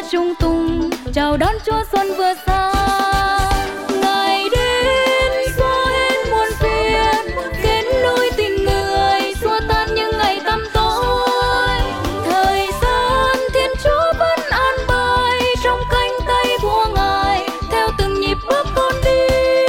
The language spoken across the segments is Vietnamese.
trung tung chào đón Chúa xuân vừa xa. Ngày đến xóa hết muôn phiền, kết nối tình người, xua tan những ngày tăm tối. Thời gian Thiên Chúa vẫn an bài trong cánh tay của Ngài, theo từng nhịp bước con đi.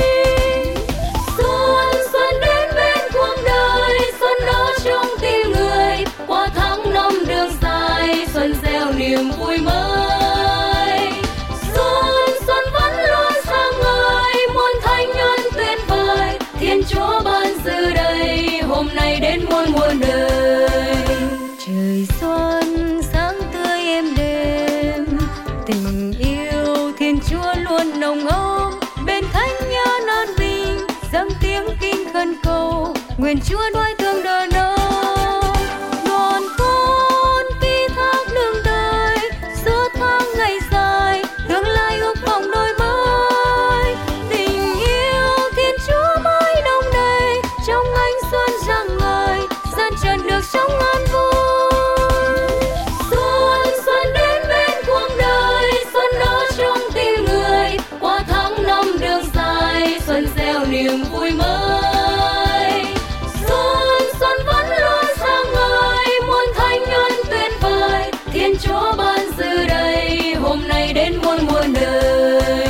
Xuân xuân đến bên cuộc đời, xuân đó trong tim người, qua tháng năm đường dài, xuân gieo niềm vui mới. Xuân xuân vẫn luôn sáng ngời, muôn thánh nhân tuyệt vời, Thiên Chúa ban dự đầy, hôm nay đến muôn muôn đời. Trời xuân sáng tươi êm đềm, tình yêu Thiên Chúa luôn nồng ấm, bên thánh nhân an bình dâng tiếng kinh khấn cầu, nguyện Chúa nuôi thương đời nơi. Đoàn con ký thác đường đời, giữa tháng ngày dài, tương lai ước vọng đôi mới. Tình yêu Thiên Chúa mãi đông đầy, trong ánh xuân rạng ngời, gian trần được sống an vui. Xuân xuân đến bên cuộc đời, xuân đó trong tim người, qua tháng năm đường dài, xuân gieo niềm vui mới. Xuân xuân vẫn luôn sáng ngời, muôn thánh nhân tuyệt vời, Thiên Chúa ban dự đầy, hôm nay đến muôn muôn đời.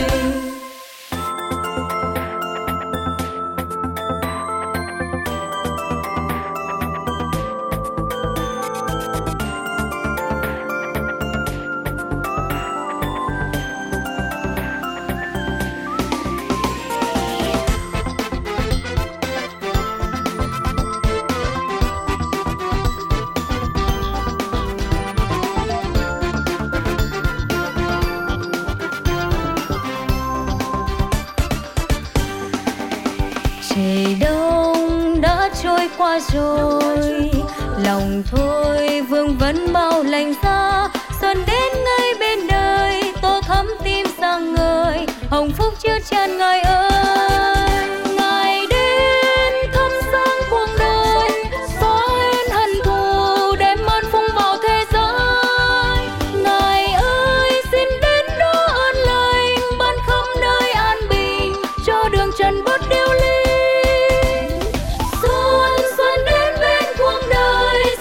Trời đông đã trôi qua rồi, lòng thôi vương vấn bao lành ra. Xuân đến ngay bên đời, tô thắm tim sáng ngời, hồng phúc chiếu tràn Ngài ơi. Ngài đến thắp sáng cuộc đời, xóa hết hận thù, đem an phúc vào thế giới. Ngài ơi xin đến đó ơn lành, ban khắp nơi an bình, cho đường trần bớt điêu linh.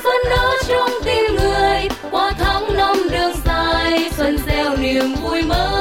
Xuân gieo niềm vui mới.